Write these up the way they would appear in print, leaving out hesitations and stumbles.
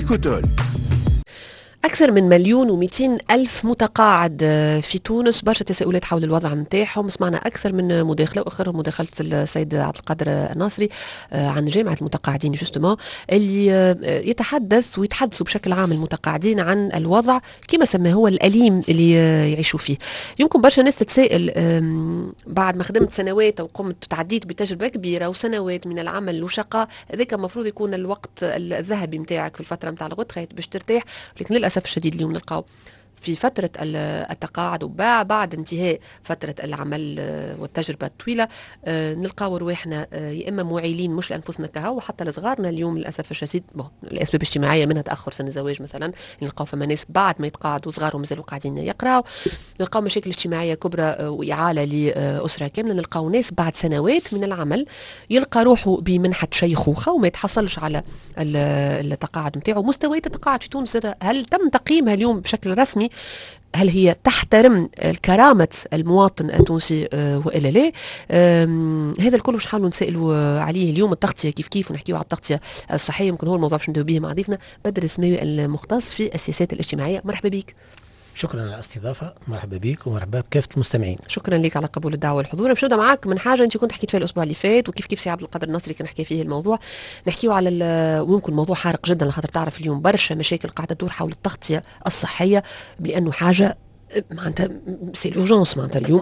إيكوتول. أكثر من 1,200,000 متقاعد في تونس، برشا تساؤلات حول الوضع متاعهم. سمعنا أكثر من مداخلة، وآخرهم مداخلة السيد عبد القادر الناصري عن جامعة المتقاعدين جوستومون، اللي يتحدث ويتحدثوا بشكل عام المتقاعدين عن الوضع كما سماه هو الأليم اللي يعيشوا فيه. يمكن برشا ناس تتساءل، بعد ما خدمت سنوات أو قمت تعديت بتجربة كبيرة وسنوات من العمل وشقة، ذاك المفروض يكون الوقت الذهبي متاعك في الفترة متاع الغد باش ترتاح، لكن للأسف الشديد اليوم نلقاو في فترة التقاعد وبعد انتهاء فترة العمل والتجربة الطويلة نلقاو رواحنا يا إما معيلين مش لأنفسنا كهو، وحتى لصغارنا اليوم للأسف الشديد الأسباب الاجتماعية منها تأخر سن الزواج مثلا، نلقاو فما ناس بعد ما يتقاعدوا صغارهم مازالوا قاعدين يقراوا، نلقاو مشاكل اجتماعية كبرى وإعالة لأسرة كاملة، نلقاو ناس بعد سنوات من العمل يلقى روحه بمنحة شيخوخة وما يتحصلش على التقاعد متاعه. مستويات التقاعد في تونس هل تم تقييمها اليوم بشكل رسمي؟ هل هي تحترم كرامة المواطن التونسي وإلا لا؟ هذا الكل باش نحاولوا نسألوا عليه اليوم. التغطية كيف ونحكيوا على التغطية الصحية، يمكن هو الموضوع باش ندوي به مع ضيفنا بدر السماوي المختص في السياسات الاجتماعية. مرحبا بك. شكرا على الاستضافة، مرحبا بك ومرحبا بكافة المستمعين. شكرا لك على قبول الدعوة والحضور. باش نبدا معاك من حاجة انت كنت حكيت فيها الاسبوع اللي فات، وكيف سي عبد القادر الناصري كان حكي فيه الموضوع. نحكيو على ويمكن موضوع حارق جدا، لخاطر تعرف اليوم برشا مشاكل قاعدة تدور حول التغطية الصحية، لأنه حاجة معناتها سي لورجونس. معناتها اليوم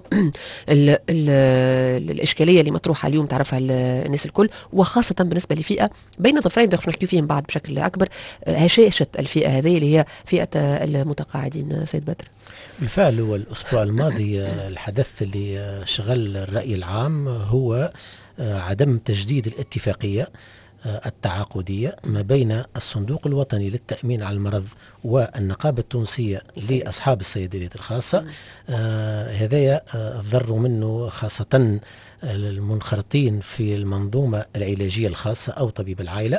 الاشكاليه اللي مطروحه اليوم تعرفها الناس الكل، وخاصه بالنسبه لفئه بين ظفرين نحكي فيهم بعد بشكل اكبر، هشاشه الفئه هذه اللي هي فئه المتقاعدين. سيد بدر، بالفعل هو الاسبوع الماضي الحدث اللي شغل الراي العام هو عدم تجديد الاتفاقيه التعاقدية ما بين الصندوق الوطني للتأمين على المرض والنقابة التونسية لأصحاب الصيدليات الخاصة. هذا الضر منه خاصة المنخرطين في المنظومة العلاجية الخاصة أو طبيب العائلة.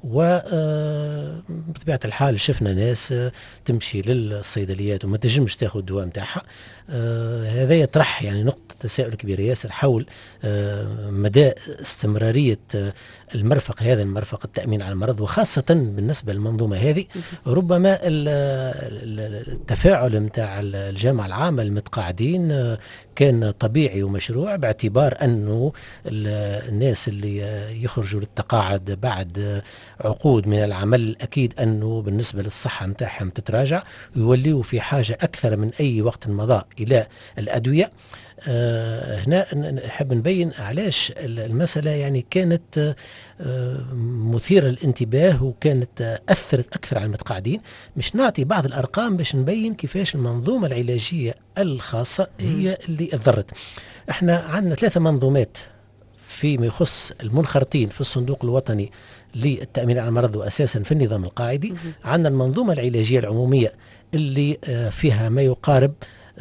وبطبيعة الحال شفنا ناس تمشي للصيدليات وما تجمش تاخذ الدواء متاعها. هذا يطرح يعني نقطة تساؤل كبيرة ياسر حول مدى استمرارية هذا المرفق التأمين على المرض، وخاصة بالنسبة للمنظومة هذه. ربما التفاعل متاع الجامعة العامة المتقاعدين كان طبيعي ومشروع، باعتبار أنه الناس اللي يخرجوا للتقاعد بعد عقود من العمل أكيد أنه بالنسبة للصحة متاعهم تتراجع، ويوليوا في حاجة أكثر من أي وقت مضى إلى الأدوية. هنا نحب نبين علاش المسألة يعني كانت مثيرة للانتباه وكانت أثرت أكثر على المتقاعدين. مش نعطي بعض الأرقام باش نبين كيفاش المنظومة العلاجية الخاصة هي اللي أضرت. احنا عندنا 3 منظومات فيما يخص المنخرطين في الصندوق الوطني للتأمين على المرض وأساسا في النظام القاعدي. عندنا المنظومة العلاجية العمومية اللي فيها ما يقارب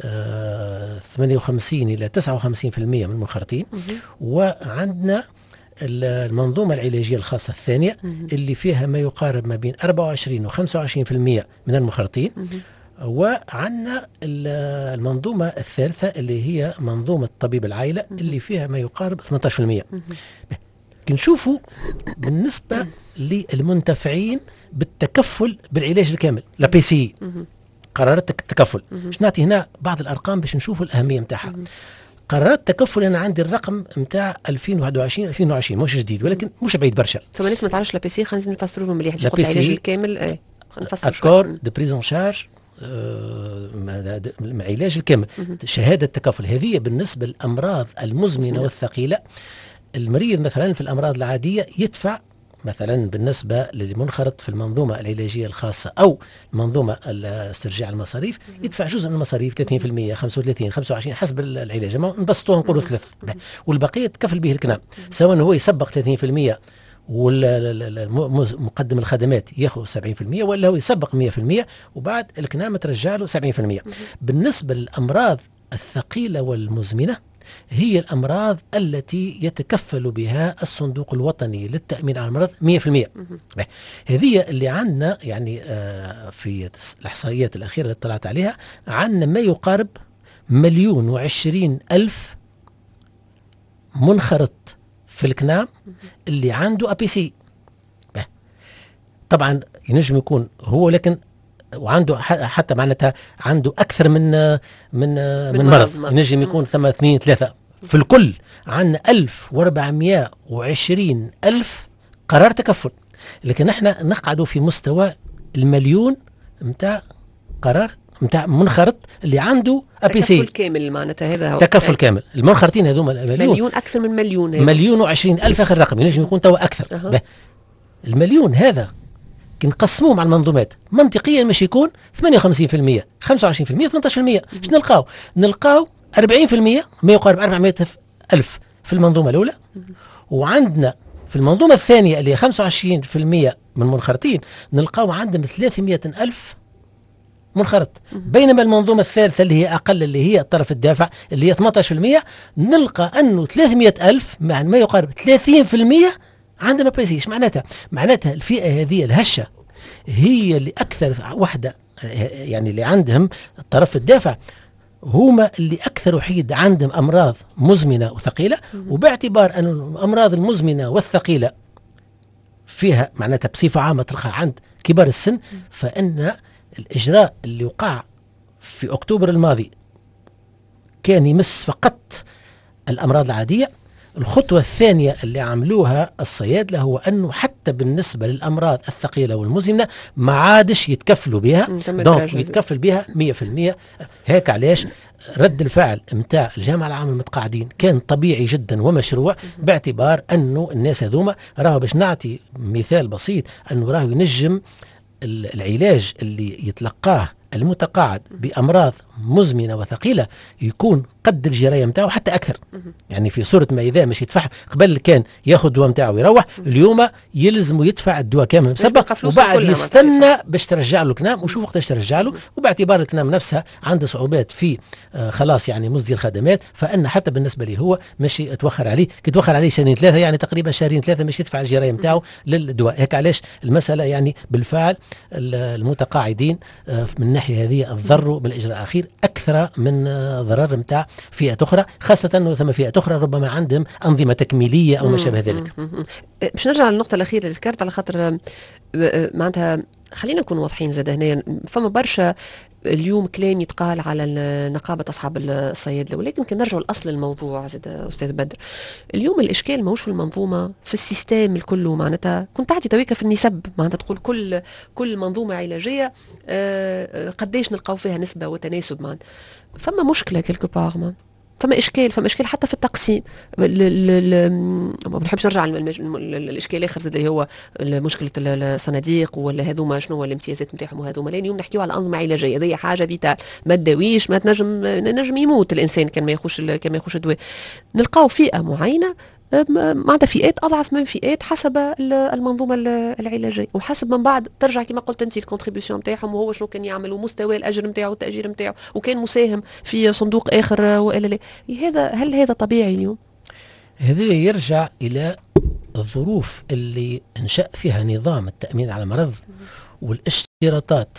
58 إلى 59% من المنخرطين، وعندنا المنظومة العلاجية الخاصة الثانية اللي فيها ما يقارب ما بين 24 و 25% من المنخرطين، وعندنا المنظومة الثالثة اللي هي منظومة طبيب العائلة اللي فيها ما يقارب 18%. نشوفوا بالنسبة للمنتفعين بالتكفل بالعلاج الكامل لا بي سي قرارات التكفل. باش نعطي هنا بعض الارقام باش نشوفوا الاهميه نتاعها. قرارات التكفل انا عندي الرقم نتاع 2021 مش جديد ولكن مش بعيد برشا. ثم الناس ما تعرفش لا بي سي، خلينا نفسروا لهم مليح. تقول العلاج الكامل نفسروا اكور دو بريزون شارج، العلاج الكامل، شهاده التكفل. هذه بالنسبه للامراض المزمنه والثقيله. المريض مثلا في الامراض العاديه يدفع مثلا بالنسبة للمنخرط في المنظومة العلاجية الخاصة أو منظومة استرجاع المصاريف يدفع جزء من المصاريف 30%، 35 25 حسب العلاج، ما نبسطوها نقولوا 3، والبقية تكفل به الكنام، سواء هو يسبق 30% والمقدم الخدمات ياخذ 70%، ولا هو يسبق 100% وبعد الكنام ترجع له 70%. بالنسبة للأمراض الثقيلة والمزمنة هي الأمراض التي يتكفل بها الصندوق الوطني للتأمين على المرض 100%. هذه اللي عندنا يعني في الإحصائيات الأخيرة اللي اطلعت عليها، عندنا ما يقارب 1,020,000 منخرط في الكنام اللي عنده APC. طبعا ينجم يكون هو، لكن وعنده حتى معناتها عنده اكثر من مرض. ينجم يكون ثم 2 3 في الكل. عندنا 1420 ألف قرار تكفل، لكن احنا نقعدوا في مستوى المليون متاع قرار متاع منخرط اللي عنده ابي سي تكفل كامل. معناتها هذا تكفل كامل. المنخرطين هذوما مليون اكثر من مليون، مليون و20 ألف اخر رقم، ينجم يكون توا اكثر. المليون هذا كي نقسموه مع المنظومات منطقيا مش يكون 58%، 25%، 18%. شنو نلقاو 40%، ما يقارب 400 ألف في المنظومة الأولى، وعندنا في المنظومة الثانية اللي هي 25% من منخرطين نلقاو عندنا 300 ألف منخرط. بينما المنظومة الثالثة اللي هي أقل، اللي هي الطرف الدافع اللي هي 18%، نلقى أنه 300 ألف ما يقارب 30% عندنا بيسيش. معناتها الفئة هذه الهشة هي اللي أكثر وحدة، يعني اللي عندهم الطرف الدافع هما اللي أكثر وحيد عندهم أمراض مزمنة وثقيلة. وباعتبار أن الأمراض المزمنة والثقيلة فيها معناتها بصفة عامة تلقى عند كبار السن، فإن الإجراء اللي وقع في أكتوبر الماضي كان يمس فقط الأمراض العادية. الخطوة الثانية اللي عملوها الصيادلة هو أنه حتى بالنسبة للأمراض الثقيلة والمزمنة ما عادش يتكفلوا بها، دونك يتكفل بها 100%. هيك علاش رد الفعل متاع الجامعة العامة المتقاعدين كان طبيعي جدا ومشروع، باعتبار أنه الناس هذوما راهو، باش نعطي مثال بسيط، أنه راهو ينجم العلاج اللي يتلقاه المتقاعد بأمراض مزمنة وثقيلة يكون قد الجراية متاعه حتى أكثر. يعني في صورة ما إذا مش يدفع قبل كان ياخذ الدواء متاعه ويروح، اليوم يلزم يدفع الدواء كامل مسبق، وبعد يستنى باش ترجع له الكنام وشوف وقتاش ترجع له. وباعتبار الكنام نفسها عنده صعوبات في خلاص يعني مزدي الخدمات، فإن حتى بالنسبة لي هو مش يتوخر عليه، كي توخر عليه شهرين 3 يعني تقريبا شهرين 3 مش يدفع الجراية متاعه للدواء. هيك علاش المسألة يعني بالفعل المتقاعدين من الناحية هذه الضروا بالإجراء الأخير أكثر من ضرر متاع فئة أخرى، خاصة أنه ثم فئة أخرى ربما عندهم أنظمة تكميلية أو ما شابه ذلك. باش نرجع للنقطة الأخيرة اللي ذكرت، على خاطر معناتها خلينا نكون واضحين زاد هنا، فما برشا اليوم كلام يتقال على نقابة أصحاب الصيادلة، ولكن كي نرجعوا لأصل الموضوع زاد أستاذ بدر، اليوم الإشكال ماهوش في المنظومة، في السيستم الكله. معناتها كنت تعطي تويكا في النسب، معناتها تقول كل منظومة علاجية قديش نلقاو فيها نسبة وتناسب. معناتها فما مشكلة كيلكو باغ، فما اشكال حتى في التقسيم. ما بنحبش نرجع للاشكال الاخر زاد اللي هو مشكله الصناديق ولا هذوما شنو هو الامتيازات نتاعهم وهذوما. لان اليوم نحكيو على انظمه علاجيه، هذه حاجه فيتال، ما تداويش، ما نجم يموت الانسان كان ما ياخذش الدواء. نلقاو فئه معينه معناتها فئات اضعف من فئات حسب المنظومه العلاجيه، وحسب من بعد ترجع كما قلت انت الكونتريبيوشن نتاعهم، وهو شنو كان يعمل، ومستوى الاجر نتاعو والتاجير نتاعو، وكان مساهم في صندوق اخر والا لا. هل هذا طبيعي اليوم؟ هذا يرجع الى الظروف اللي انشأ فيها نظام التأمين على المرض، والاشتراطات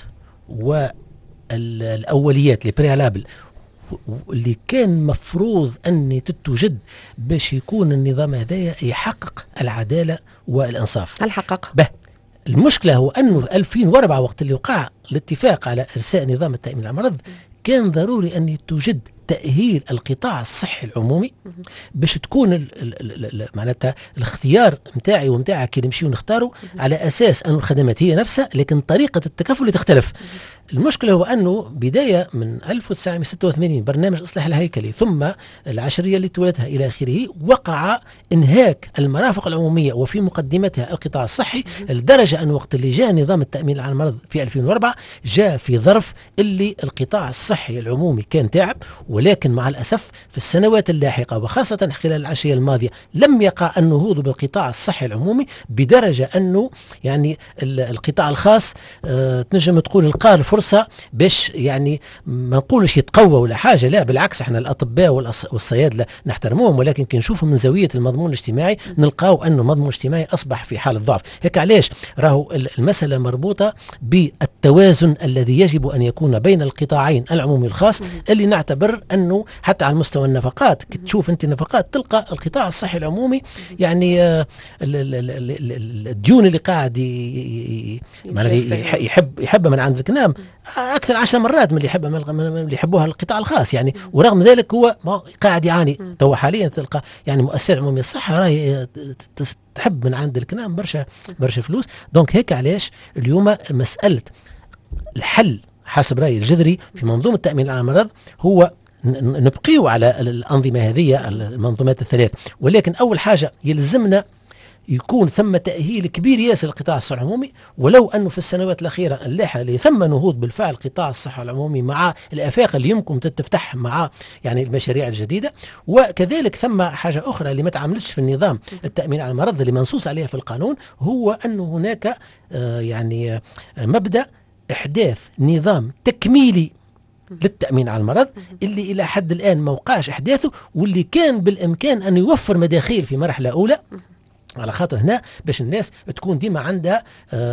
والأوليات البريالابل اللي كان مفروض أن تتوجد باش يكون النظام هذايا يحقق العدالة والإنصاف. هل حقق؟ المشكلة هو أنه 2004 وقت اللي وقع الاتفاق على إرساء نظام التأمين على المرض كان ضروري أن توجد تأهيل القطاع الصحي العمومي باش تكون معناتها الاختيار متاعي ومتاعك كي نمشيو نختاروا على أساس أن الخدمات هي نفسها، لكن طريقة التكفل تختلف. المشكلة هو أنه بداية من 1986 برنامج إصلاح الهيكلي ثم العشرية اللي تولتها إلى آخره، وقع إنهاك المرافق العمومية وفي مقدمتها القطاع الصحي، لدرجة أن وقت اللي جاء نظام التأمين على المرض في 2004 جاء في ظرف اللي القطاع الصحي العمومي كان تعب، ولكن مع الأسف في السنوات اللاحقة وخاصة خلال العشرية الماضية لم يقع النهوض بالقطاع الصحي العمومي، بدرجة أنه يعني القطاع الخاص تنجم تقول لقى الفرصة باش يعني ما نقولش يتقوى ولا حاجة، لا بالعكس، احنا الأطباء والصيادلة نحترموهم، ولكن كي نشوفوا من زاوية المضمون الاجتماعي نلقاو أنه المضمون الاجتماعي أصبح في حالة ضعف. هيك علاش راهو المسألة مربوطة بالتأمين التوازن الذي يجب أن يكون بين القطاعين العمومي والخاص، اللي نعتبر أنه حتى على مستوى النفقات تشوف أنت النفقات تلقى القطاع الصحي العمومي يعني الديون اللي قاعد يحب من عند الكنام أكثر 10 مرات من اللي يحبوها القطاع الخاص يعني. ورغم ذلك هو قاعد يعاني. تو حاليا تلقى يعني مؤسسات عمومية الصحة راهي تحب من عند الكنام برشا فلوس. دونك هيك علاش اليوم مسألة الحل حسب رأيي الجذري في منظومة التأمين على المرض هو نبقيو على الأنظمة هذه المنظومات الثلاث، ولكن أول حاجة يلزمنا يكون ثم تأهيل كبير ياسر للقطاع الصحي العمومي، ولو أنه في السنوات الأخيرة اللاحقة اللي ثم نهوض بالفعل قطاع الصحة العمومي مع الآفاق اللي يمكن تتفتح مع يعني المشاريع الجديدة. وكذلك ثم حاجة أخرى اللي ما تعملش في النظام التأمين على المرض اللي منصوص عليها في القانون، هو أنه هناك يعني مبدأ إحداث نظام تكميلي للتأمين على المرض اللي إلى حد الآن ما وقعش إحداثه، واللي كان بالإمكان أن يوفر مداخيل في مرحلة أولى، على خاطر هنا باش الناس تكون ديما عندها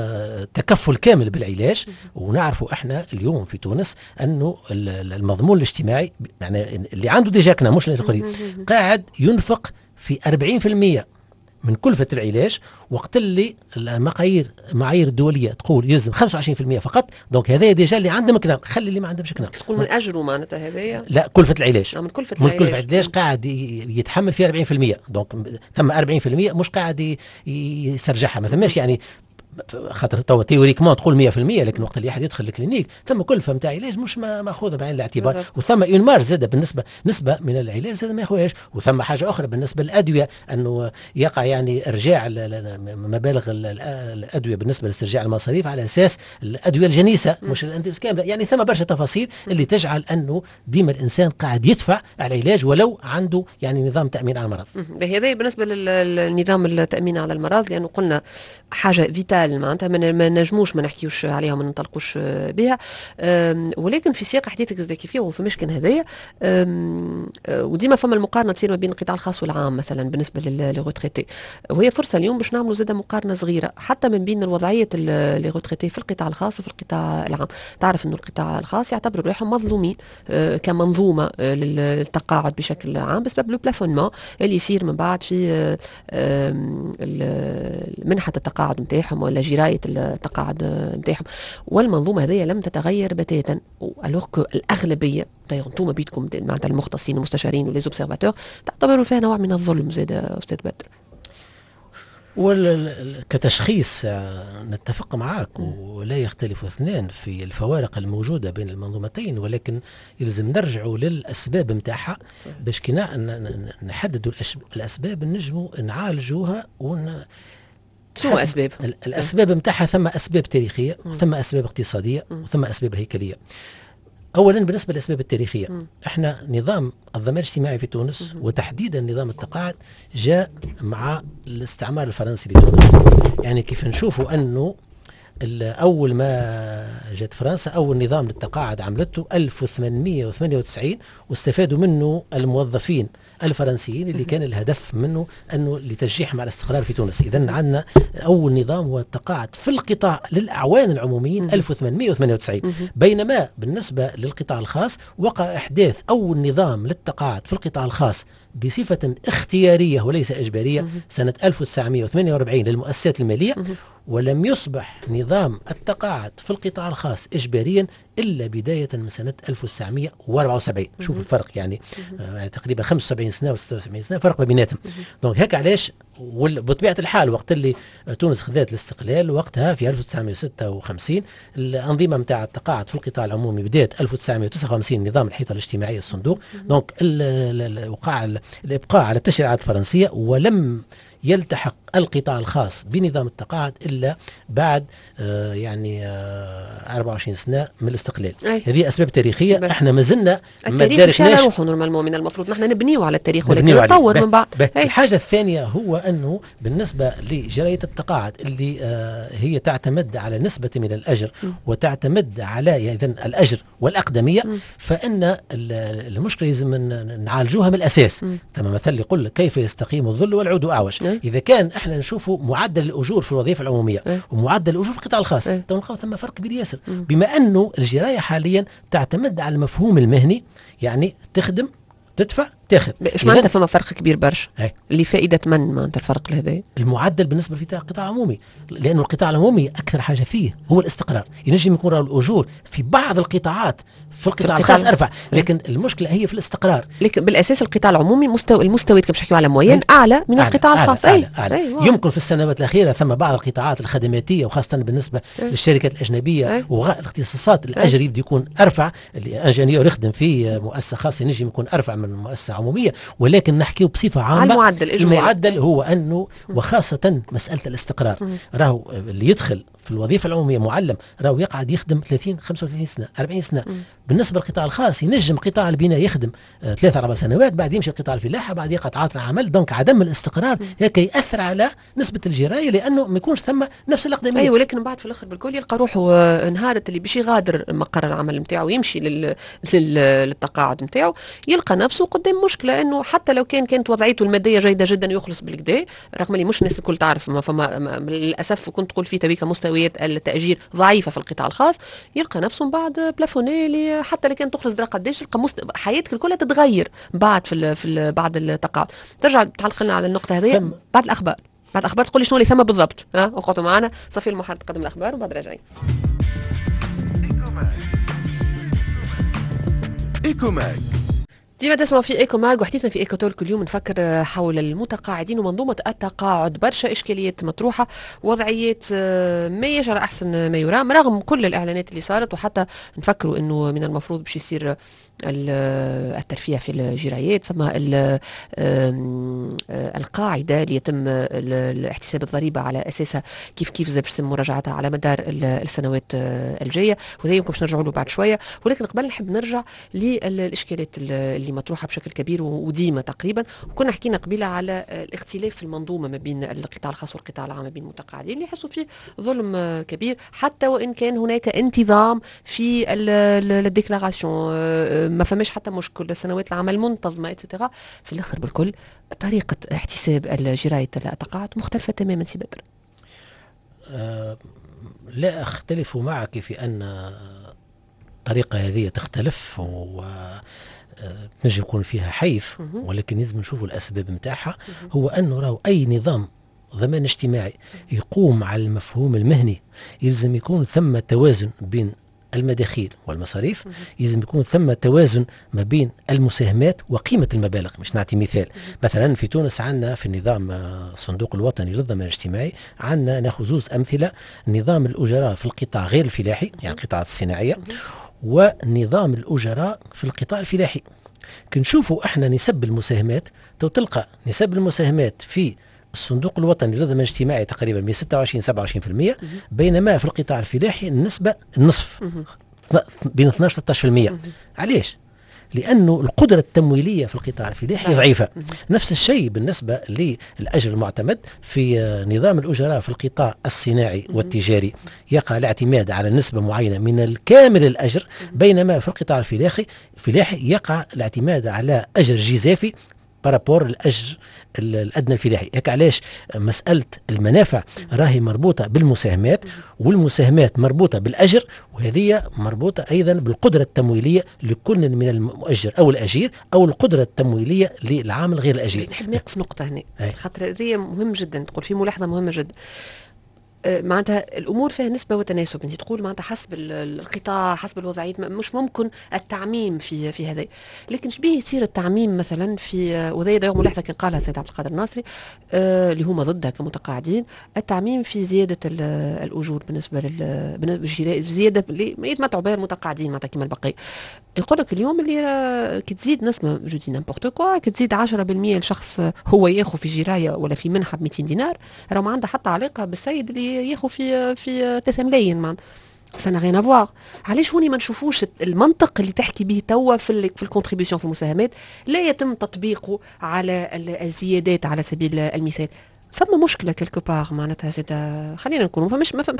تكفل كامل بالعلاج. ونعرفوا احنا اليوم في تونس انه المضمون الاجتماعي يعني اللي عنده ديجا كنا مش الاخرين قاعد ينفق في 40% من كلفة العلاج، وقت اللي المعايير الدولية تقول يلزم 25% فقط. دونك هذا ديجا اللي عنده مكنام، خلي اللي ما عنده مش مكنام تقول من أجره معناتها هذايا لا كلفة العلاج من كلفة العلاج قاعد يتحمل فيها 40%. دونك ثم 40% مش قاعد يسرجعها، ما ثماش يعني خاطر توا تيوريكمون تقول 100%، لكن وقت اللي احد يدخل الكلينيك ثم كلفه نتاع علاج مش ماخوذه بعين الاعتبار، وثم اونمار زاد بالنسبه نسبه من العلاج زاد ما ياخذهاش. وثم حاجه اخرى بالنسبه للادويه، انه يقع يعني ارجاع مبالغ الادويه بالنسبه لاسترجاع المصاريف على اساس الادويه الجنيسه مش كامله. يعني ثم برشا تفاصيل اللي تجعل انه ديما الانسان قاعد يدفع على العلاج ولو عنده يعني نظام تامين على المرض. هذا بالنسبه للنظام التامين على المرض، لانه قلنا حاجه فيتال معناتها ما نجموش ما نحكيوش عليها وما ننطلقوش بها. ولكن في سياق حديثك كيفيه وفي مشكل هذايا وديما فما المقارنه تصير ما بين القطاع الخاص والعام مثلا بالنسبه للغوتريتي، وهي فرصه اليوم باش نعملوا زاده مقارنه صغيره حتى من بين الوضعيه لغوتريتي في القطاع الخاص وفي القطاع العام. تعرف انه القطاع الخاص يعتبروا روحهم مظلومين كمنظومه للتقاعد بشكل عام بسبب لو بلافونمون اللي يصير من بعد في منحه التقاعد نتاعهم ولا جرايه التقاعد نتاعهم، والمنظومه هذه لم تتغير بتاتا. الوغ الاغلبيه انتم بيدكم معناتها المختصين المستشارين وليزوبسيرفاتور تعتبروا فيها نوع من الظلم زاد استاذ بدر. كتشخيص نتفق معك ولا يختلف اثنان في الفوارق الموجودة بين المنظومتين، ولكن يلزم نرجعوا للأسباب متاعها باش كنا نحددوا الأسباب نجموا نعالجوها شو أسباب؟ الأسباب متاعها ثم أسباب تاريخية وثم أسباب اقتصادية وثم أسباب هيكلية. أولا بالنسبة للأسباب التاريخية، احنا نظام الضمان الاجتماعي في تونس وتحديدا نظام التقاعد جاء مع الاستعمار الفرنسي لتونس. يعني كيف نشوفوا أنه أول ما جاءت فرنسا أول نظام للتقاعد عملته 1898 واستفادوا منه الموظفين الفرنسيين اللي كان الهدف منه أنه لتشجيعهم على الاستقرار في تونس. إذن عندنا أول نظام هو التقاعد في القطاع للأعوان العموميين 1898. بينما بالنسبة للقطاع الخاص وقع إحداث أول نظام للتقاعد في القطاع الخاص بصفة اختيارية وليس إجبارية سنة 1948 للمؤسسات المالية، ولم يصبح نظام التقاعد في القطاع الخاص إجباريا إلا بداية من سنة 1974. شوف الفرق يعني تقريبا 75 سنة و 76 سنة فرق بيناتهم. دونك هيك علاش وبطبيعة الحال وقت اللي تونس خذت الاستقلال وقتها في 1956 الأنظمة متاع التقاعد في القطاع العمومي بدأت 1959 نظام الحيطة الاجتماعية الصندوق. دونك وقع الإبقاء على التشريعات الفرنسية ولم يلتحق القطاع الخاص بنظام التقاعد إلا بعد يعني 24 سنة من الاستقلال. هذه أسباب تاريخية. احنا ما زلنا التاريخ مش على روحه نورمالمون، من المفروض نحن نبنيه على التاريخ ولكن نطور من بعد. الحاجة الثانية هو أنه بالنسبة لجراية التقاعد اللي هي تعتمد على نسبة من الأجر وتعتمد على إذن الأجر والأقدمية، فإن المشكلة لازم نعالجوها من الأساس. ثم مثل يقول كيف يستقيم الظل والعود أعوج. إذا كان احنا نشوفوا معدل الاجور في الوظيفه العموميه ومعدل الاجور في القطاع الخاص، نلقاو ثم فرق كبير ياسر، بما انه الجرايه حاليا تعتمد على المفهوم المهني، يعني تخدم تدفع تاخذ. ايش معناتها فما فرق كبير برشا؟ لفائده من معناتها الفرق هذا؟ المعدل بالنسبه للقطاع العمومي، لانه القطاع العمومي اكثر حاجه فيه هو الاستقرار. ينجم يكون الاجور في بعض القطاعات في القطاع الخاص ارفع، لكن المشكله هي في الاستقرار. لكن بالاساس القطاع العمومي المستويات كما نحكيو على معين اعلى من القطاع الخاص. أعلى. يمكن في السنوات الاخيره ثم بعض القطاعات الخدماتيه وخاصه بالنسبه للشركات الاجنبيه والاختصاصات الاجر يبدا يكون ارفع. الانجنيور يخدم في مؤسسه خاصه ينجم يكون ارفع من مؤسسه عموميه، ولكن نحكيو بصفه عامه المعدل هو انه وخاصه مساله الاستقرار. راهو اللي يدخل في الوظيفه العموميه معلم راهو يقعد يخدم 30 35 سنه 40 سنه. بالنسبه للقطاع الخاص ينجم قطاع البناء يخدم 3 4 سنوات، بعد يمشي القطاع الفلاحه، بعد يقعد عاطل عمل. دونك عدم الاستقرار هيك ياثر على نسبه الجرايه، لانه ما يكونش ثم نفس الاقدميه. ايوه، ولكن بعد في الاخر بالكل يلقى روحه نهارت اللي باش يغادر مقر العمل نتاعو ويمشي للتقاعد نتاعو، يلقى نفسه قدام مشكله انه حتى لو كانت وضعيته الماديه جيده جدا يخلص بالكدا، رغم اللي مش الناس الكل تعرف للاسف كنت تقول في تويكا مستويات التاجير ضعيفه في القطاع الخاص، يلقى نفسه من بعد بلافوني حتى اللي كان تخلص درا قداش يلقى حياتك كلها تتغير بعد في بعد التقاعد. ترجع تعلق لنا على النقطه هذه بعد الاخبار. بعد الاخبار تقول لي شنو اللي ثم بالضبط. اقعدوا معنا، صفي المحرر تقدم الاخبار وبعد راجعين. ايكو ماج ديما تسمعوا في ايكو ماج، وحديثنا في ايكو تولك اليوم نفكر حول المتقاعدين ومنظومه التقاعد. برشا اشكاليات مطروحه، وضعيات ما يجرى احسن ما يرام رغم كل الاعلانات اللي صارت، وحتى نفكروا انه من المفروض باش يصير الترفيه في الجرايات. فما القاعده اللي يتم احتساب الضريبه على اساسها كيف باش يتم مراجعتها على مدار السنوات الجايه، وهذا يمكن باش نرجعوا له بعد شويه. ولكن قبل نحب نرجع للاشكالات اللي مطروحه بشكل كبير وديما تقريبا. وكنا حكينا قبيله على الاختلاف في المنظومه ما بين القطاع الخاص والقطاع العام، ما بين المتقاعدين اللي يحسوا فيه ظلم كبير، حتى وان كان هناك انتظام في الديكلاراسيون، ما فماش حتى مشكل، سنوات العمل منتظمه اتسيتيرا. في الاخر بالكل طريقه احتساب جرايه التقاعد مختلفه تماما. سي بدر، لا اختلف معك في ان الطريقه هذه تختلف نجم يكون فيها حيف، ولكن لازم نشوفوا الاسباب نتاعها. هو انه راهو اي نظام ضمان اجتماعي يقوم على المفهوم المهني يلزم يكون ثم توازن بين المداخيل والمصاريف، يلزم يكون ثم توازن ما بين المساهمات وقيمة المبالغ. مش نعطي مثال، مثلا في تونس عندنا في النظام الصندوق الوطني للضمان الاجتماعي عندنا ناخذ زوز أمثلة: نظام الأجراء في القطاع غير الفلاحي يعني القطاعات الصناعية، ونظام الأجراء في القطاع الفلاحي. كنشوفوا احنا نسب المساهمات، تلقى نسب المساهمات في الصندوق الوطني للضمان الاجتماعي تقريبا من 26-27%، بينما في القطاع الفلاحي النسبة النصف بين 12-13%. علاش؟ لأنه القدرة التمويلية في القطاع الفلاحي ضعيفة. نفس الشيء بالنسبة للأجر المعتمد في نظام الأجراء في القطاع الصناعي والتجاري، يقع الاعتماد على نسبة معينة من الكامل الأجر، بينما في القطاع الفلاحي يقع الاعتماد على أجر جزافي بارابور الأجر الأدنى الفلاحي. هيك علاش مسألة المنافع راهي مربوطة بالمساهمات، والمساهمات مربوطة بالأجر، وهذه مربوطة أيضا بالقدرة التمويلية لكل من المؤجر أو الأجير، أو القدرة التمويلية للعامل غير الأجير. نحب نقف نقطة هنا، خاطر هذه مهم جدا، تقول في ملاحظة مهمة جدا. معناتها الامور فيها نسبه وتناسب، انت تقول معناتها حسب القطاع حسب الوضعيه، مش ممكن التعميم في هذا. لكن شبيه يصير التعميم مثلا في، وهذا دايما ملاحظه كان قالها السيد عبد القادر الناصري اللي هما ضدها كمتقاعدين، التعميم في زياده الاجور بالنسبه زياده اللي ما يتمتعوا بها المتقاعدين معناتها كما البقيه. يقول لك اليوم اللي كي تزيد نسمه جودي نامبورت كوا، كي تزيد 10% الشخص هو ياخذ في جرايه ولا في منحه ب 200 دينار، راه ما عندها حتى علاقه بالسيد اللي ياخذ في 3 ملايين. مان سنا غين افواغ. علاش هوني ما نشوفوش المنطق اللي تحكي به توا في الكونتريبيوشن في المساهمات لا يتم تطبيقه على الزيادات على سبيل المثال؟ فما مشكله كلكو باغ معناتها زيد، خلينا نقولوا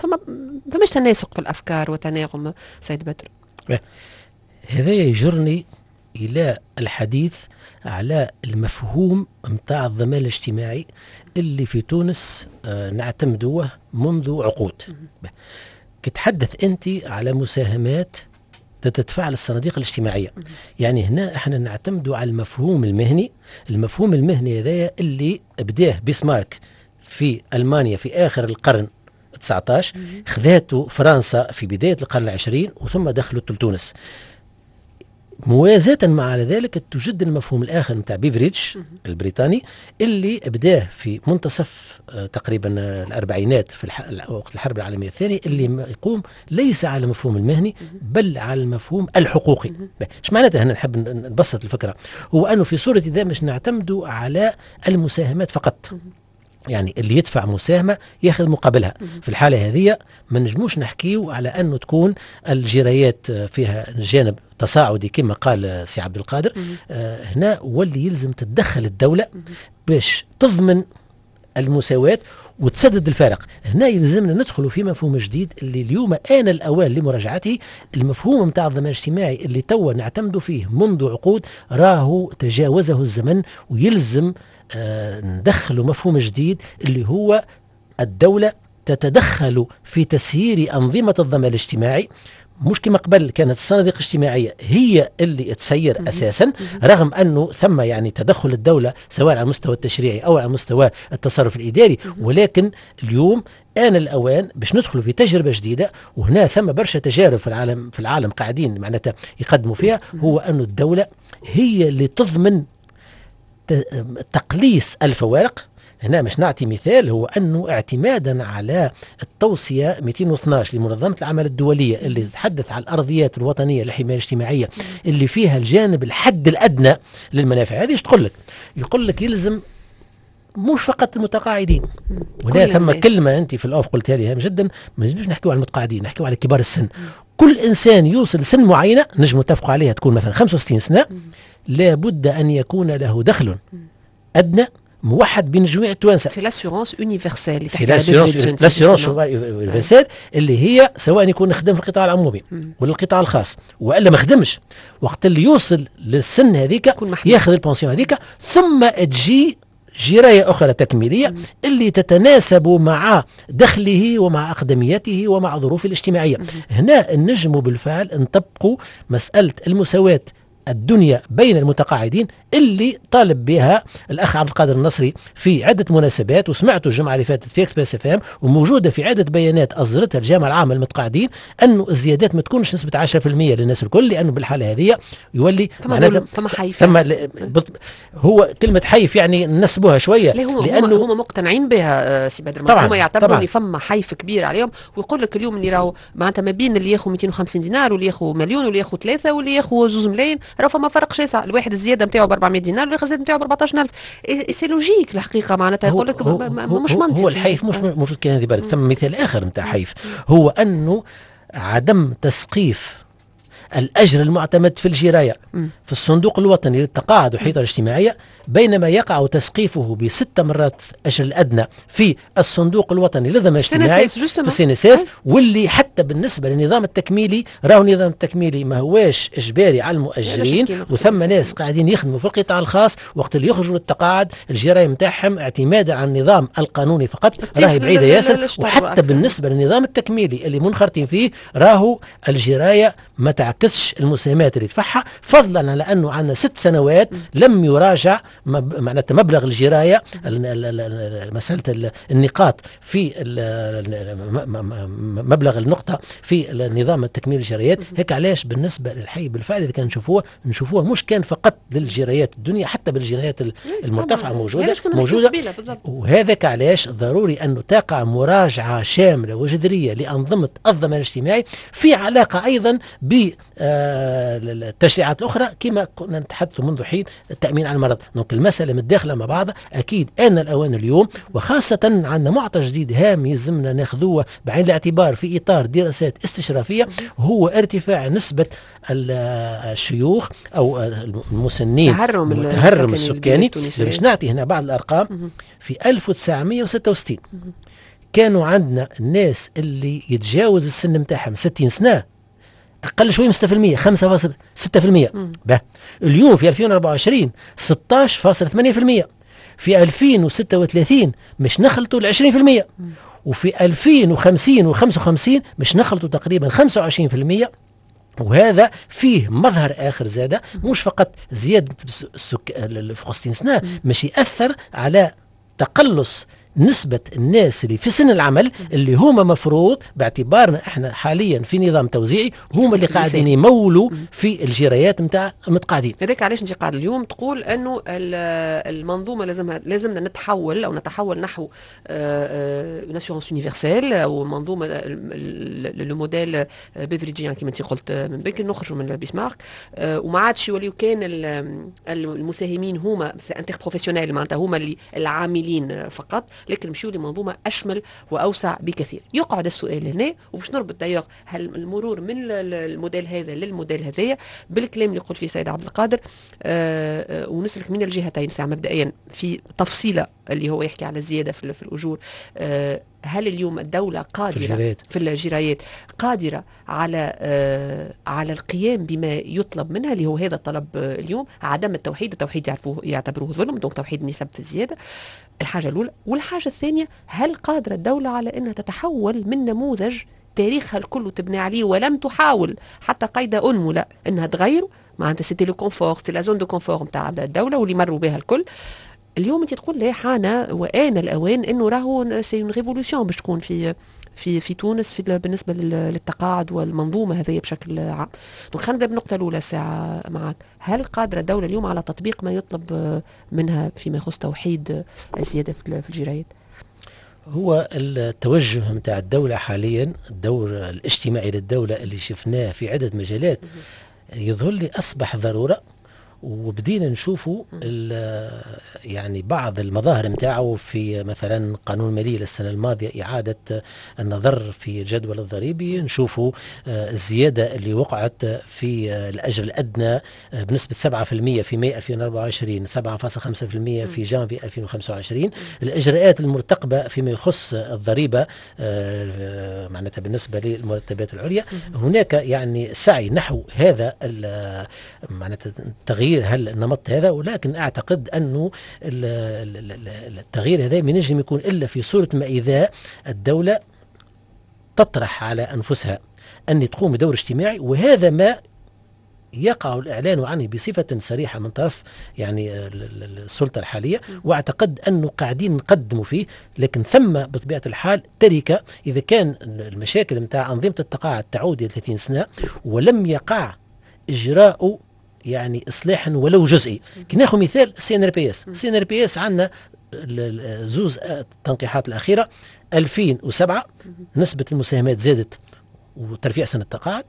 فماش تناسق في الافكار وتناغم. سيد بدر، هذا يجرني إلى الحديث على المفهوم متاع الضمان الاجتماعي اللي في تونس نعتمدوه منذ عقود. كتحدث أنت على مساهمات تتدفع للصناديق الاجتماعية، يعني هنا احنا نعتمد على المفهوم المهني. المفهوم المهني هذا اللي بداه بيسمارك في ألمانيا في آخر القرن 19، خذاته فرنسا في بداية القرن العشرين، وثم دخلت لتونس. موازاة مع ذلك توجد المفهوم الآخر متاع بيفريدج البريطاني اللي بداه في منتصف تقريبا الأربعينات في وقت الحرب العالمية الثانية، اللي يقوم ليس على المفهوم المهني بل على المفهوم الحقوقي. ايش معناتها؟ هنا نحب نبسط الفكرة. هو أنه في صورة ذا مش نعتمد على المساهمات فقط، يعني اللي يدفع مساهمة ياخذ مقابلها. في الحالة هذه ما نجموش نحكيو على أنه تكون الجرايات فيها جانب تصاعدي كما قال سي عبد القادر. هنا واللي يلزم تتدخل الدولة باش تضمن المساواة وتسدد الفارق. هنا يلزمنا ندخل في مفهوم جديد اللي اليوم آن الأوان لمراجعته. المفهوم متاع الضمان الاجتماعي اللي توا نعتمد فيه منذ عقود راهو تجاوزه الزمن، ويلزم ندخل مفهوم جديد اللي هو الدولة تتدخل في تسيير أنظمة الضمان الاجتماعي. مش كما قبل كانت الصناديق الاجتماعية هي اللي تسير أساسا، رغم أنه ثم يعني تدخل الدولة سواء على المستوى التشريعي أو على مستوى التصرف الإداري. ولكن اليوم آن الأوان باش ندخل في تجربة جديدة، وهنا ثم برشا تجارب في العالم قاعدين معناتها يقدموا فيها. هو أنه الدولة هي اللي تضمن تقليص الفوارق. هنا مش نعطي مثال، هو أنه اعتمادا على التوصية 212 لمنظمة العمل الدولية اللي تتحدث على الأرضيات الوطنية للحماية الاجتماعية اللي فيها الجانب الحد الأدنى للمنافع هذه، يقول لك يلزم مش فقط المتقاعدين. وهنا ثم كلمة أنت في الأوف قلتها لي هام جدا، ما نجمش نحكيو على المتقاعدين، نحكيو على كبار السن. كل إنسان يوصل سن معينة نجم نتفقوا عليها تكون مثلا 65 سنة، لابد أن يكون له دخل أدنى موحد بين جميع التوانسه. سي لاسيورونس يونيفرسال، سي لاسيورونس يونيفرسال اللي هي سواء يكون خدم في القطاع العمومي ولا القطاع الخاص والا ما خدمش، وقت اللي يوصل للسن هذيك ياخذ البونسيون هذيك، ثم تجي جراية أخرى تكميلية اللي تتناسب مع دخله ومع أقدميته ومع ظروفه الاجتماعية. هنا النجم بالفعل نطبقوا مسألة المساواة الدنيا بين المتقاعدين اللي طالب بها الأخ عبد القادر النصري في عدة مناسبات، وسمعته الجمعة اللي فاتت في اكسبريس اف ام، وموجودة في عدة بيانات أصدرتها الجامعة العامة للمتقاعدين، أنه الزيادات ما تكونش نسبة 10% للناس الكل، لأنه بالحالة هذه يولي ثم حيف. هو كلمة حيف يعني نسبوها شوية، لأنه هم مقتنعين بها سي بدر. هم يعتبروا أن فما حيف كبير عليهم، ويقول لك اليوم اللي راهو معناتها ما بين اللي ياخذ 250 دينار واللي ياخذ مليون واللي ياخذ 3 واللي ياخذ 2 ملايين، راه فما فرق شاسع. الواحد الزياده نتاعو ب 400 دينار والآخر الزياده نتاعو ب 14000. سي لوجيك الحقيقه، معناتها يقول لك مش منطقي. هو الحيف مش موجود كان هذه بالك. ثم مثال اخر نتاع حيف هو انه عدم تسقيف الأجر المعتمد في الجراية في الصندوق الوطني للتقاعد والحيطة الاجتماعية، بينما يقع تسقيفه ب6 مرات الأجر الأدنى في الصندوق الوطني للضمان الاجتماعي في السينساس، واللي حتى بالنسبة للنظام التكميلي راهو النظام التكميلي ما هواش إجباري على المؤجرين، وثم ناس قاعدين يخدموا في القطاع الخاص وقت اللي يخرجوا للتقاعد الجراية متاعهم اعتمادا على النظام القانوني فقط راهي بعيدة ياسر. وحتى بالنسبة للنظام التكميلي اللي منخرطين فيه راهو الجراية ما تعكسش المساهمات اللي يدفعها، فضلا على أنه عندنا 6 سنوات لم يراجع معناتها مبلغ الجراية، مسألة النقاط في مبلغ النقطة في النظام التكميل الجرايات. هيك علاش بالنسبة للحي بالفعل إذا كان نشوفوها مش كان فقط للجرايات الدنيا، حتى بالجنايات المرتفعة موجودة. وهذا علاش ضروري أنه تقع مراجعة شاملة وجذرية لأنظمة الضمان الاجتماعي في علاقة أيضا بالتشريعات الأخرى كما كنا نتحدث منذ حين التأمين على المرض. دونك المسألة متداخلة مع بعضها. أكيد آن الأوان اليوم، وخاصة عندنا معطى جديد هام يلزمنا ناخذوه بعين الاعتبار في إطار دراسات استشرافية، هو ارتفاع نسبة الشيوخ أو المسنين التهرم السكاني. باش نعطي هنا بعض الأرقام. في 1966 كانوا عندنا الناس اللي يتجاوز السن متاعهم 60 سنة أقل شوي من 6%، 5.6%. اليوم في 2024 16.8%. في 2036 مش نخلطوا 20%. وفي 2050 و55 مش نخلطوا تقريبا 25%. وهذا فيه مظهر آخر زادة، مش فقط زيادة في 60 سنة، مش يأثر على تقلص نسبة الناس اللي في سن العمل، اللي هما مفروض باعتبارنا احنا حاليا في نظام توزيعي هما اللي قاعدين يمولوا في الجرايات متاع المتقاعدين. هذاك علاش انت قاعد اليوم تقول انه المنظومه لازمنا نتحول نحو ناسيونس يونيفرسيل او منظومه لو موديل بيفريجيان كما انت قلت من بكري، نخرجوا من بيسمارك وما عادش يوليو كان المساهمين هما انتر بروفيسيونيل معناتها هما اللي العاملين فقط، لكن مشيو لمنظومه اشمل واوسع بكثير. يقعد السؤال هنا وباش نربط دايوغ هل المرور من الموديل هذا للموديل هذايا بالكلام اللي قلت فيه سيد عبد القادر، ونسلك من الجهتين ساعه مبدئيا في تفصيله اللي هو يحكي على الزياده في الاجور. هل اليوم الدولة قادرة في الجرايات قادرة على القيام بما يطلب منها، اللي هو هذا الطلب اليوم، عدم التوحيد يعتبروه ظلم، دونك توحيد النسب في الزيادة، الحاجة الأولى. والحاجة الثانية، هل قادرة الدولة على أنها تتحول من نموذج تاريخها الكل تبني عليه ولم تحاول حتى قيد أنملة أنها تغيره، معناتها سيتي لو كونفور، سيتي لا زون دو كونفور نتاع الدولة واللي مروا بها الكل. اليوم انت تقول لا حان وآن الأوان انه راهو سي اون ريفولوشن باش تكون في تونس بالنسبه للتقاعد والمنظومه هذه بشكل عام. دونك خلينا نبدا بالنقطه الاولى ساعه معك، هل قادره الدوله اليوم على تطبيق ما يطلب منها فيما يخص توحيد الزياده في الجرايات؟ هو التوجه متاع الدولة حاليا، الدور الاجتماعي للدولة اللي شفناه في عدة مجالات يظهر لي أصبح ضرورة، وبدينا نشوفوا يعني بعض المظاهر متاعه في مثلا قانون المالية للسنة الماضية، إعادة النظر في الجدول الضريبي، نشوفوا الزيادة اللي وقعت في الأجر الأدنى بنسبة 7% في ماي 2024، 7.5% في جانفي 2025. الإجراءات المرتقبة فيما يخص الضريبة معناتها بالنسبة للمرتبات العليا، هناك يعني سعي نحو هذا معناتها تغيير النمط هذا، ولكن أعتقد أنه التغيير هذا ما ينجم يكون إلا في صورة ما إذا الدولة تطرح على أنفسها أن تقوم بدور اجتماعي، وهذا ما يقع الإعلان عنه بصفة صريحة من طرف يعني السلطة الحالية، واعتقد أنه قاعدين نقدموا فيه. لكن ثم بطبيعة الحال تركة، إذا كان المشاكل متاع أنظمة التقاعد تعود إلى 30 سنة ولم يقع إجراء يعني إصلاحا ولو جزئي. كي ناخذ مثال السي ان ار بي اس عندنا زوز التنقيحات الأخيرة 2007 نسبة المساهمات زادت وترفيع سن التقاعد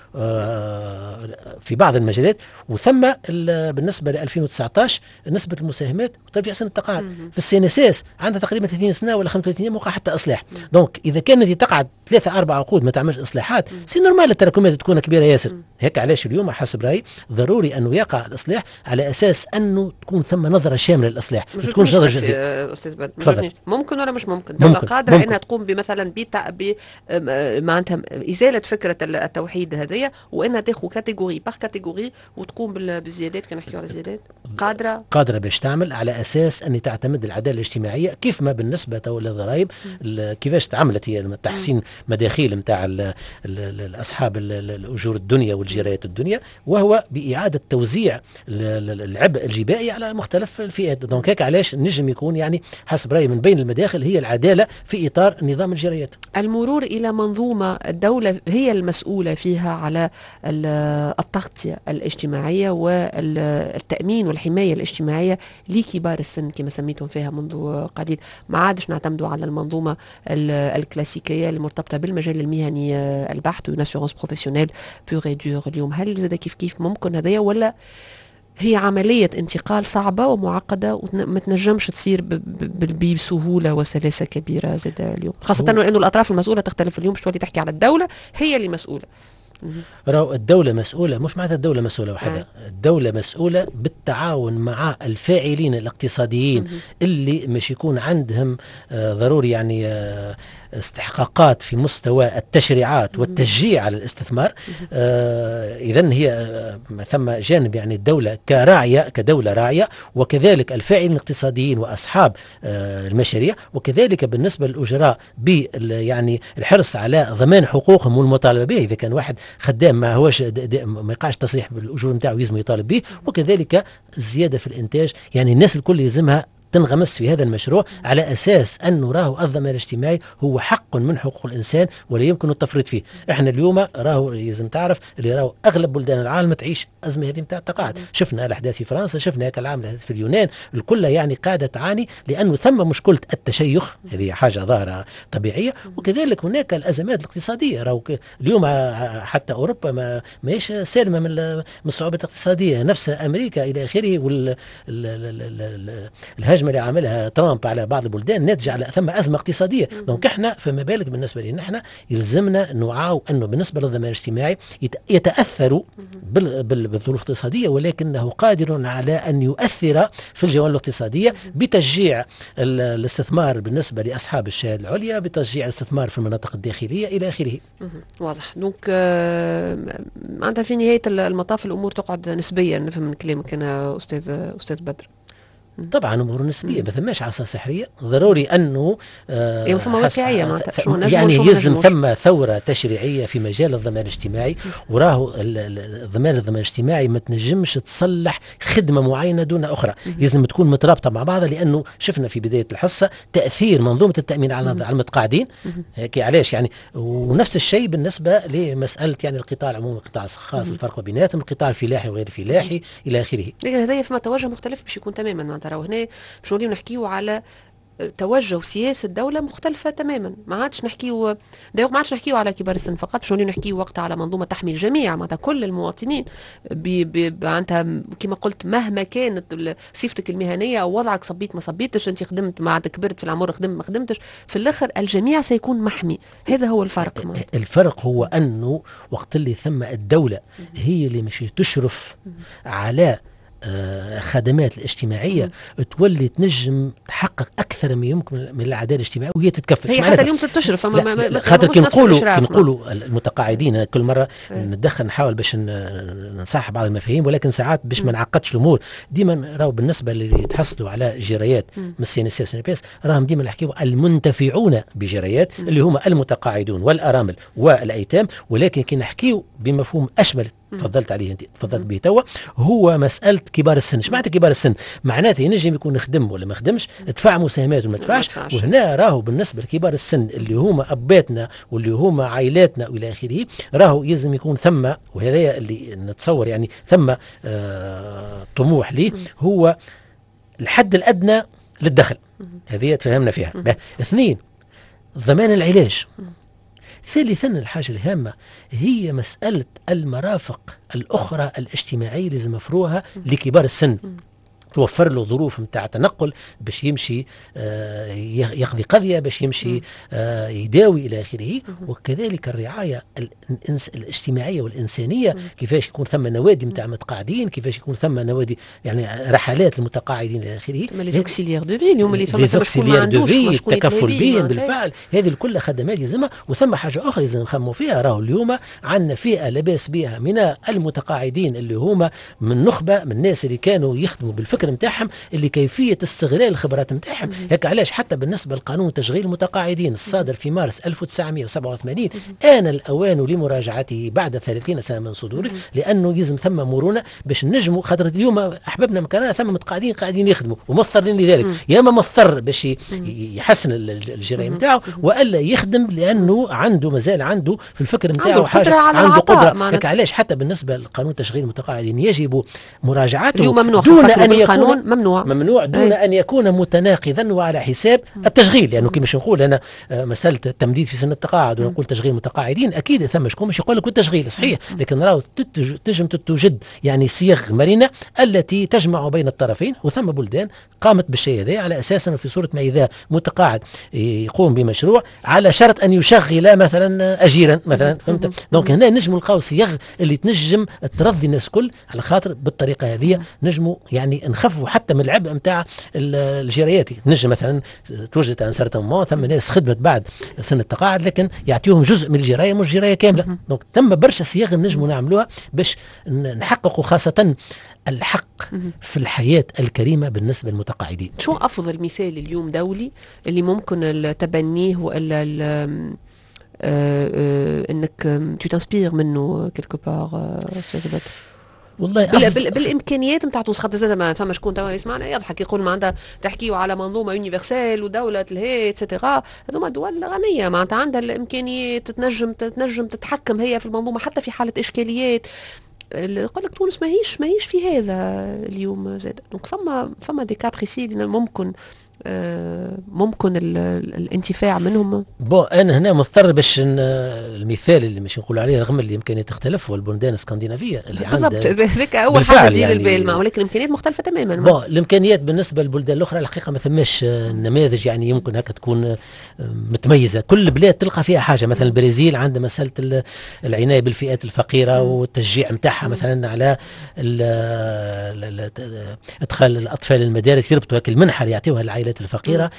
في بعض المجالات، وثم بالنسبة ل 2019 نسبة المساهمات وترفيع سن التقاعد. في السينساس عندها تقريبا 30 سنة ولا 35 موقع حتى إصلاح. دونك إذا كانت تقعد 3-4 عقود ما تعملش إصلاحات، سي نورمال التراكمات تكون كبيرة ياسر. هيك علاش اليوم حسب رأيي ضروري أنه يقع الإصلاح على أساس أنه تكون ثم نظرة شاملة للإصلاح، ما تكونش نظرة جزئية. أستاذ بدر، ممكن ولا مش ممكن دولة قادرة أنها تقوم بمثلا معناتها إزالة فكرة التوحيد هذه، وانها تاخذ كاتيجوري باغ كاتيجوري وتقوم بالزيادات؟ كان نحكيو على زيادات قادره باش تعمل على اساس ان تعتمد العداله الاجتماعيه، كيف ما بالنسبه للضرائب كيفاش تعملت هي تحسين مداخيل نتاع اصحاب الاجور الدنيا والجرايات الدنيا، وهو باعاده توزيع العبء الجبائي على مختلف الفئات. دونك هيك علاش نجم يكون يعني حسب رايي من بين المداخل هي العداله في اطار نظام الجرايات. المرور الى منظومه الدوله هي المسؤوله فيها على التغطية الاجتماعية والتأمين والحماية الاجتماعية لكبار السن كما سميتم فيها منذ قليل. ما عادش نعتمدوا على المنظومة الكلاسيكية المرتبطة بالمجال المهني البحت وناسيونس بروفيسيونيل بور اي دور. اليوم هل زاد كيف ممكن هذايا، ولا هي عملية انتقال صعبة ومعقدة وما تنجمش تصير بسهولة وسلاسة كبيرة زاد اليوم، خاصة أنه الأطراف المسؤولة تختلف اليوم، مش تولي تحكي على الدولة هي اللي مسؤولة. راهو الدولة مسؤولة، مش معناتها الدولة مسؤولة وحدها، الدولة مسؤولة بالتعاون مع الفاعلين الاقتصاديين اللي مش يكون عندهم ضروري يعني استحقاقات في مستوى التشريعات والتشجيع على الاستثمار. إذن هي ثم جانب يعني الدولة كدولة راعية، وكذلك الفاعلين الاقتصاديين وأصحاب المشاريع، وكذلك بالنسبة للأجراء يعني الحرص على ضمان حقوقهم والمطالبة به. إذا كان واحد خدام ما هوش ما يقعش تصريح بالأجور نتاعو يلزم يطالب به، وكذلك الزيادة في الإنتاج. يعني الناس الكل يلزمها تنغمس في هذا المشروع على أساس أنه راهو الضمان الاجتماعي هو حق من حقوق الإنسان ولا يمكن التفريط فيه. احنا اليوم راهو لازم تعرف اللي راهو أغلب بلدان العالم تعيش أزمة هذه نتاع التقاعد. شفنا الأحداث في فرنسا، شفنا هيك العام في اليونان، الكل يعني قاعدة تعاني لأنه ثم مشكلة التشيخ، هذه حاجة ظاهرة طبيعية. وكذلك هناك الأزمات الاقتصادية، راهو اليوم حتى أوروبا ما هيش سالمة من الصعوبات الاقتصادية، نفس أمريكا إلى آخره. الهجمة اللي عملها ترامب على بعض البلدان ناتجة على ثم أزمة اقتصادية. دونك احنا فما بالك بالنسبة لنا احنا يلزمنا نوعاو أنه بالنسبة للضمان الاجتماعي يتأثروا بالظروف الاقتصادية، ولكنه قادر على أن يؤثر في الجوانب الاقتصادية بتشجيع الاستثمار بالنسبة لأصحاب الشهادة العليا، بتشجيع الاستثمار في المناطق الداخلية إلى آخره. واضح. دونك معناتها في نهاية المطاف الأمور تقعد نسبيا، نفهم من كلامك أنا أستاذ بدر. طبعا امور نسبيه، ما ثماش عصا سحريه، ضروري انه فما واقعيه معناتها يعني يلزم ثم ثوره تشريعيه في مجال الضمان الاجتماعي. وراهو الضمان الاجتماعي ما تنجمش تصلح خدمه معينه دون اخرى، لازم تكون مترابطه مع بعضها. لانه شفنا في بدايه الحصه تاثير منظومه التامين على المتقاعدين هيك علاش يعني. ونفس الشيء بالنسبه لمساله يعني القطاع العمومي والقطاع الخاص، الفرق بيناتهم، القطاع الفلاحي وغير الفلاحي الى اخره. لكن هذا فما توجه مختلف باش يكون تماما معناتها. وهنا باش نوليو نحكيو على توجه وسياسة الدولة مختلفة تماما. ما عادش نحكيو على كبار السن فقط، باش نوليو نحكيو وقتها على منظومة تحمي الجميع، معناتها كل المواطنين معناتها كما قلت مهما كانت صفتك المهنية أو وضعك، صبيت ما صبيتش، أنت خدمت ما كبرت في العمر، خدمت ما خدمتش، في الآخر الجميع سيكون محمي. هذا هو الفرق. الفرق هو أنه وقت اللي ثم الدولة هي اللي مش تشرف على خدمات الاجتماعية تولي تنجم تحقق أكثر ما يمكن من العدالة الاجتماعية وهي تتكفل. هي حتى اليوم تشرف خاطر كي نقولوا المتقاعدين كل مرة ندخل نحاول باش نصحح بعض المفاهيم، ولكن ساعات باش ما نعقدش الأمور. ديما راهو بالنسبة اللي يتحصلوا على جريات من السي ان اس راهم ديما نحكيوا المنتفعون بجريات اللي هم المتقاعدون والأرامل والأيتام. ولكن كي نحكيوا بمفهوم أشمل تفضلت عليه انت تفضلت به توا، هو مساله كبار السن. ايش معناتها كبار السن؟ معناته ينجم يكون يخدم ولا ما يخدمش، دفع مساهمات ولا ما دفعش. وهنا راهو بالنسبه لكبار السن اللي هما اباتنا واللي هما عائلاتنا والى اخره، راهو يلزم يكون ثم، وهذا اللي نتصور يعني ثم طموح ليه، هو الحد الادنى للدخل. هذه تفهمنا فيها. اثنين، ضمان العلاج. ثالثا الحاجة الهامة هي مسألة المرافق الأخرى الاجتماعية لازم مفروها لكبار السن، توفر له ظروف متاع تنقل باش يمشي يقضي قضية، باش يمشي يداوي إلى آخره. وكذلك الرعاية الاجتماعية والإنسانية، كيفاش يكون ثم نوادي متاع متقاعدين، كيفاش يكون ثم نوادي يعني رحلات المتقاعدين إلى آخره. لي زوكسيليير دو في اليوم اللي ثم زوكسيليير دو في، التكفل بهم بالفعل، هذه الكل خدمات يلزمها. وثم حاجة أخرى لازم نخموا فيها، راهو اليوم عندنا فئة لباس بها من المتقاعدين اللي هما من نخبة من الناس اللي كانوا يخدموا بالفكر نتاعهم، اللي كيفية استغلال الخبرات نتاعهم. هيك علاش حتى بالنسبة لقانون تشغيل المتقاعدين الصادر في مارس 1987 آن الأوان لمراجعته بعد 30 سنة من صدوره، لأنه يلزم ثم مرونة باش نجموا. خاطر اليوم أحبابنا مكاننا ثم متقاعدين قاعدين يخدموا ومضطرين لذلك، يا اما مضطر باش يحسن الجرائم نتاعو، والا يخدم لأنه عنده مازال عنده في الفكر نتاعو حاجة، عنده قدرة. هيك علاش حتى بالنسبة لقانون تشغيل المتقاعدين يجب مراجعته دون أن يكون ممنوع دون أن يكون متناقضا وعلى حساب التشغيل. لأنه كما نقول أنا مسألة التمديد في سن التقاعد ونقول تشغيل متقاعدين، أكيد ثم شكون مش يقول لك التشغيل صحيح، لكن راهو تنجم توجد يعني صيغ مرنة التي تجمع بين الطرفين. وثم بلدان قامت بالشيء هذا على أساس في صورة ما إذا متقاعد يقوم بمشروع على شرط أن يشغل مثلا أجيرا مثلا، فهمت؟ دونك هنا نجم نلقاو صيغ اللي تنجم ترضي الناس كل، على خاطر بالطريقة هذه نجموا يعني نخففوا حتى من العبء نتاع الجرايات. نجم مثلا توجد ان سارتان مومون ثم ناس خدمت بعد سن التقاعد لكن يعطيهم جزء من الجرايه مش جرايه كامله. دونك ثم برشا صياغ نجموا نعملوها باش نحققوا خاصه الحق في الحياة الكريمة بالنسبة للمتقاعدين. شو أفضل مثال اليوم دولي اللي ممكن تبنيه وإلا انك تنسبير منه كيلكو بار استاذ بدر؟ والله بالامكانيات نتاع تونس، خاطر زاد ما فما شكون توا يسمعنا يضحك يقول ما عندها تحكيوا على منظومه يونيفرسال ودوله الهي اتسيتيرا. هذوما دول غنيه معناتها عندها الامكانيات تنجم تتحكم هي في المنظومه حتى في حاله اشكاليات. يقول لك تونس ماهيش في هذا اليوم زاد. دونك فما دي كا بريسي اللي ممكن الانتفاع منهم. انا هنا مضطر باش المثال اللي مش نقول عليه رغم اللي يمكن تختلف هو البلدان الاسكندنافيه اللي عندها بالضبط. هذاك اول حاجه تجي للبال، ولكن الامكانيات مختلفه تماما. الامكانيات بالنسبه للبلدان الاخرى الحقيقه ما ثماش نماذج يعني يمكن هكا تكون متميزه. كل بلاد تلقى فيها حاجه. مثلا البرازيل عندها مساله العنايه بالفئات الفقيره والتشجيع نتاعها مثلا على ادخال الاطفال المدارس، يربطوا هيك المنحه اللي يعطيوها العائلات الفقيره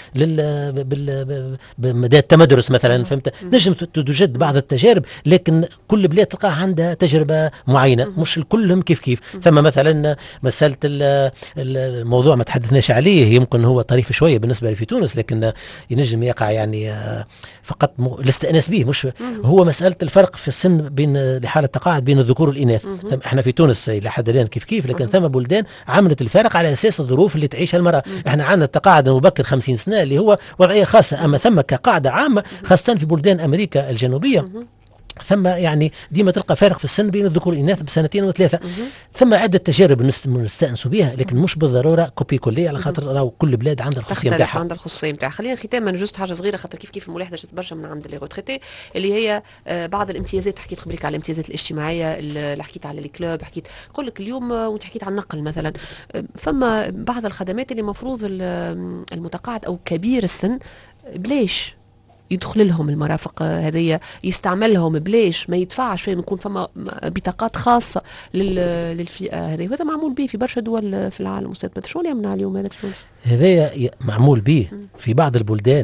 بمدى تمدرس مثلا. فهمت؟ نجم توجد بعض التجارب لكن كل بلاد تلقى عندها تجربه معينه، مش كلهم كيف. ثم مثلا مساله الموضوع ما تحدثناش عليه يمكن هو طريف شويه بالنسبه في تونس لكن ينجم يقع يعني فقط الاستئناس به. مش هو مساله الفرق في السن بين لحاله التقاعد بين الذكور والاناث. احنا في تونس الى حد الان كيف لكن ثم بلدان عملت الفارق على اساس الظروف اللي تعيشها المراه. احنا عندنا التقاعد المبكر 50 سنه اللي هو وضعيه خاصه، اما ثم كقاعده عامه خاصه في بلدان امريكا الجنوبيه ثم يعني ديما تلقى فارق في السن بين الذكور والاناث بسنتين وثلاثه. ثم عده تجارب نستانسوا بها لكن مش بالضروره كوبي كليه على خاطر راهو كل بلاد عندها الخصوصيه نتاعها. عندها الخصوصيه نتاعها. خلينا ختاما جوست حاجه صغيره خاطر كيف الملاحظه جات برشا من عند لي روتريتي اللي هي بعض الامتيازات. حكيت قبلك على الامتيازات الاجتماعيه اللي حكيت على الكلوب، حكيت نقول لك اليوم وانت حكيت عن النقل مثلا. فما بعض الخدمات اللي مفروض المتقاعد او كبير السن بلاش يدخل لهم المرافق هذه، يستعملهم بلاش، ما يدفعش فيهم، يكون فما بطاقات خاصة للفئة هذه. وهذا معمول به في برشا دول في العالم. أستاذ بدر شو اللي يمنع اليوم هذا في تونس؟ هذا معمول به في بعض البلدان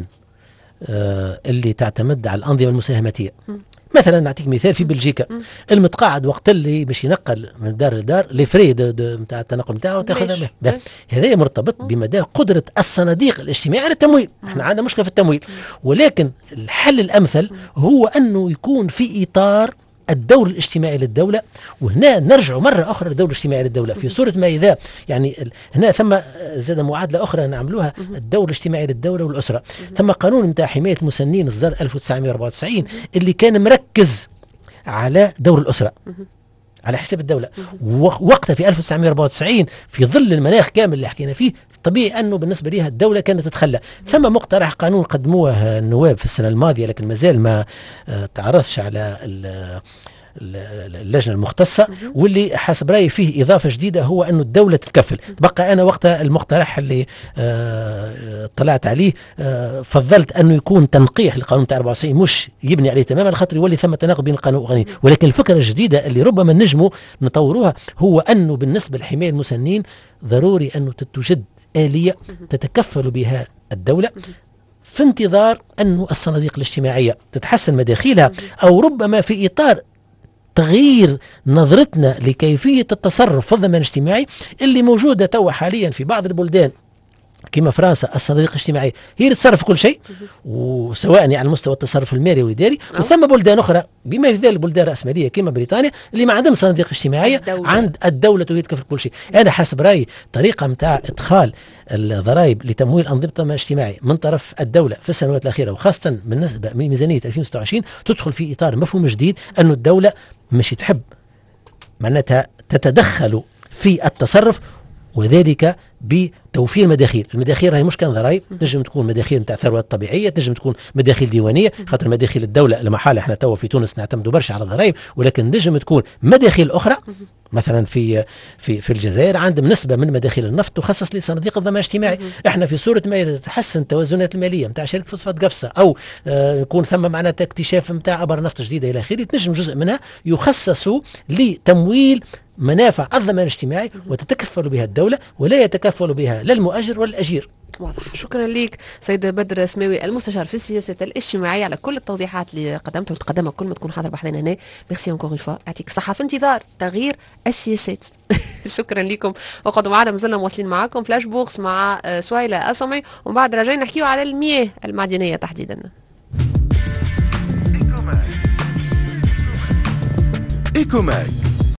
اللي تعتمد على الأنظمة المساهماتية. مثلا نعطيك مثال في بلجيكا المتقاعد وقت اللي باش ينقل من دار لدار لي فري نتاع التنقل نتاعو تاخذ به. هذا مرتبط بمدى قدره الصناديق الاجتماعيه على التمويل. احنا عندنا مشكله في التمويل، ولكن الحل الامثل هو انه يكون في اطار الدور الاجتماعي للدولة. وهنا نرجع مرة أخرى للدور الاجتماعي للدولة في صورة ما إذا يعني هنا ثم زاد معادلة أخرى نعملوها الدور الاجتماعي للدولة والأسرة. ثم قانون نتاع حماية المسنين إصدار 1994 اللي كان مركز على دور الأسرة على حساب الدولة. وقتها في 1994 في ظل المناخ كامل اللي حكينا فيه طبيعي أنه بالنسبة لها الدولة كانت تتخلى. ثم مقترح قانون قدموه النواب في السنة الماضية لكن مازال ما تعرضش على اللجنة المختصة، واللي حسب رأيي فيه إضافة جديدة هو أنه الدولة تتكفل. بقى أنا وقتها المقترح اللي طلعت عليه فضلت أنه يكون تنقيح للقانون تاع 94 مش يبني عليه تماما خاطر يولي ثم تناقض بين القانون والقوانين. ولكن الفكرة الجديدة اللي ربما نجموا نطوروها هو أنه بالنسبة لحماية المسنين ضروري أنه توجد آلية تتكفل بها الدولة في انتظار أنه الصناديق الاجتماعية تتحسن مداخيلها، أو ربما في إطار تغيير نظرتنا لكيفية التصرف في الضمان الاجتماعي اللي موجودة توا حاليا في بعض البلدان كما فرنسا. الصناديق الاجتماعية هي اللي تصرف كل شيء وسواء يعني على مستوى التصرف المالي والإداري. وثم بلدان أخرى بما في ذلك بلدان رأسمالية كما بريطانيا اللي ما عندهم صناديق اجتماعية عند الدولة هي تكفل كل شيء. أنا حسب رأيي طريقة متاع إدخال الضرائب لتمويل أنظمة الضمان الاجتماعي من طرف الدولة في السنوات الأخيرة وخاصة بالنسبة من ميزانية 2026 تدخل في إطار مفهوم جديد أنه الدولة مش تحب معناتها تتدخل في التصرف، وذلك بتوفير مداخيل. المداخيل راهي مش كان ضرائب، تنجم تكون مداخيل نتاع ثروات طبيعيه، تنجم تكون مداخيل ديوانيه، خاطر مداخيل الدوله لمحال احنا توا في تونس نعتمدوا برشا على الضرائب، ولكن تنجم تكون مداخيل اخرى. مثلا في الجزائر عندهم نسبه من مداخيل النفط تخصص لصناديق الضمان الاجتماعي. احنا في صوره ما تتحسن التوازنات الماليه نتاع شركه فوسفات قفصه او يكون ثم معناتها اكتشاف نتاع ابر نفط جديده الى اخره، تنجم جزء منها يخصص لتمويل منافع الضمان الاجتماعي وتتكفل بها الدوله ولا يتكفل بها لا المؤجر ولا الأجير. واضح. شكرا لك سيد بدر سماوي المستشار في السياسات الاجتماعية على كل التوضيحات اللي قدمتها وتقدمها كل ما تكون حاضر بحثنا هنا. ميرسي انكور اون فوا، يعطيك الصحة في انتظار تغيير السياسات. شكرا لكم، وقعدوا معنا مازلنا مواصلين معاكم فلاش بوكس مع سويلة أسمعي، ومن بعد راجعين نحكيو على المياه المعدنية تحديدا. إيكوماك